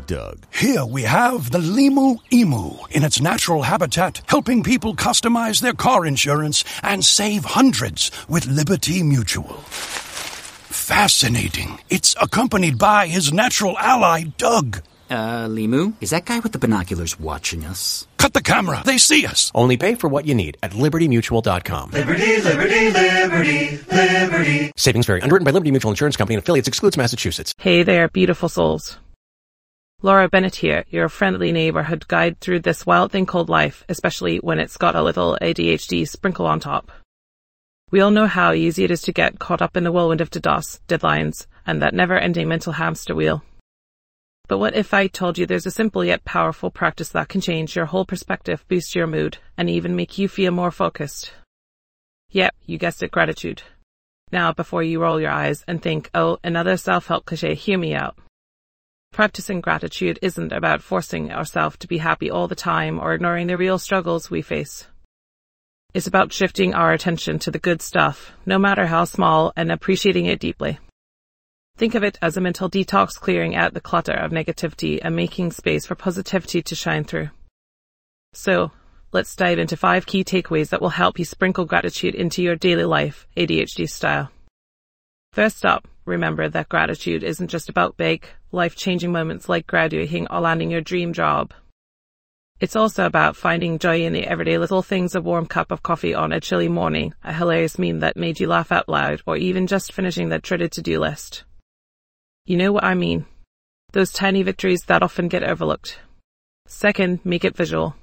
Doug. Here we have the Limu Emu in its natural habitat, helping people customize their car insurance and save hundreds with Liberty Mutual. Fascinating. It's accompanied by his natural ally, Doug. Limu, is that guy with the binoculars watching us? Cut the camera. They see us. Only pay for what you need at libertymutual.com. Liberty, liberty, liberty, liberty. Savings vary. Underwritten by Liberty Mutual Insurance Company and affiliates. Excludes Massachusetts. Hey there, beautiful souls. Laura Bennett here, your friendly neighborhood guide through this wild thing called life, especially when it's got a little ADHD sprinkle on top. We all know how easy it is to get caught up in the whirlwind of DDoS, deadlines, and that never-ending mental hamster wheel. But what if I told you there's a simple yet powerful practice that can change your whole perspective, boost your mood, and even make you feel more focused? Yep, you guessed it, gratitude. Now, before you roll your eyes and think, oh, another self-help cliche, hear me out. Practicing gratitude isn't about forcing ourselves to be happy all the time or ignoring the real struggles we face. It's about shifting our attention to the good stuff, no matter how small, and appreciating it deeply. Think of it as a mental detox, clearing out the clutter of negativity and making space for positivity to shine through. So, let's dive into 5 key takeaways that will help you sprinkle gratitude into your daily life, ADHD style. First up, remember that gratitude isn't just about big, life-changing moments like graduating or landing your dream job. It's also about finding joy in the everyday little things, a warm cup of coffee on a chilly morning, a hilarious meme that made you laugh out loud, or even just finishing that dreaded to-do list. You know what I mean. Those tiny victories that often get overlooked. Second, make it visual.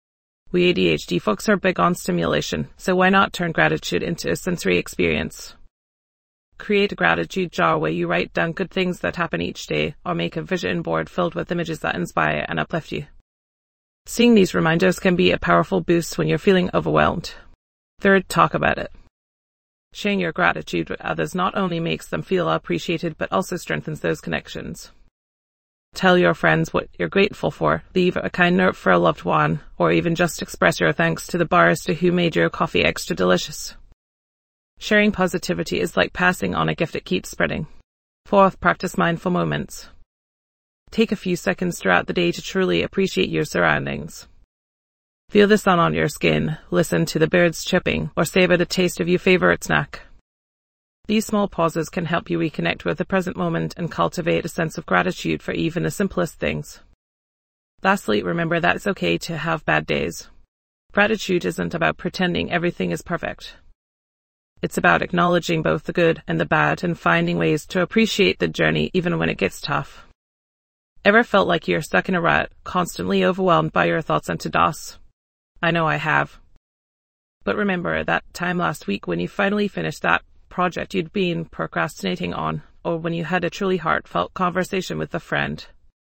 We ADHD folks are big on stimulation, so why not turn gratitude into a sensory experience? Create a gratitude jar where you write down good things that happen each day, or make a vision board filled with images that inspire and uplift you. Seeing these reminders can be a powerful boost when you're feeling overwhelmed. Third, talk about it. Sharing your gratitude with others not only makes them feel appreciated, but also strengthens those connections. Tell your friends what you're grateful for, leave a kind note for a loved one, or even just express your thanks to the barista who made your coffee extra delicious. Sharing positivity is like passing on a gift that keeps spreading. Fourth, practice mindful moments. Take a few seconds throughout the day to truly appreciate your surroundings. Feel the sun on your skin, listen to the birds chirping, or savor the taste of your favorite snack. These small pauses can help you reconnect with the present moment and cultivate a sense of gratitude for even the simplest things. Lastly, remember that it's okay to have bad days. Gratitude isn't about pretending everything is perfect. It's about acknowledging both the good and the bad and finding ways to appreciate the journey even when it gets tough. Ever felt like you're stuck in a rut, constantly overwhelmed by your thoughts and DDoS? I know I have. But remember that time last week when you finally finished that project you'd been procrastinating on, or when you had a truly heartfelt conversation with a friend.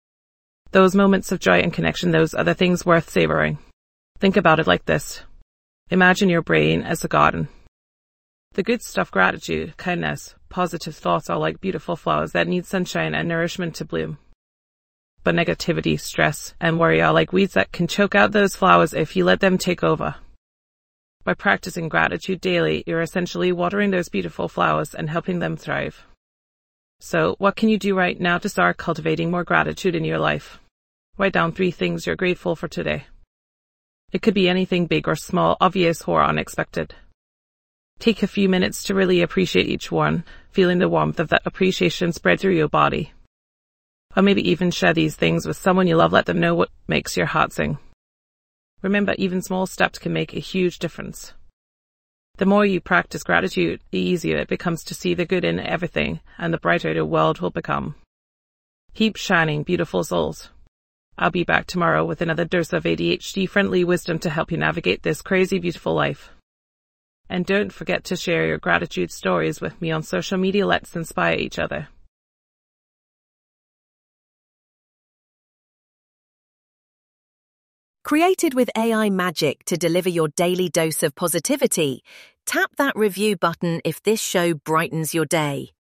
Those moments of joy and connection, those are the things worth savoring. Think about it like this. Imagine your brain as a garden. The good stuff, gratitude, kindness, positive thoughts are like beautiful flowers that need sunshine and nourishment to bloom. But negativity, stress, and worry are like weeds that can choke out those flowers if you let them take over. By practicing gratitude daily, you're essentially watering those beautiful flowers and helping them thrive. So, what can you do right now to start cultivating more gratitude in your life? Write down 3 things you're grateful for today. It could be anything big or small, obvious or unexpected. Take a few minutes to really appreciate each one, feeling the warmth of that appreciation spread through your body. Or maybe even share these things with someone you love, let them know what makes your heart sing. Remember, even small steps can make a huge difference. The more you practice gratitude, the easier it becomes to see the good in everything, and the brighter the world will become. Keep shining, beautiful souls. I'll be back tomorrow with another dose of ADHD-friendly wisdom to help you navigate this crazy, beautiful life. And don't forget to share your gratitude stories with me on social media. Let's inspire each other. Created with AI magic to deliver your daily dose of positivity, tap that review button if this show brightens your day.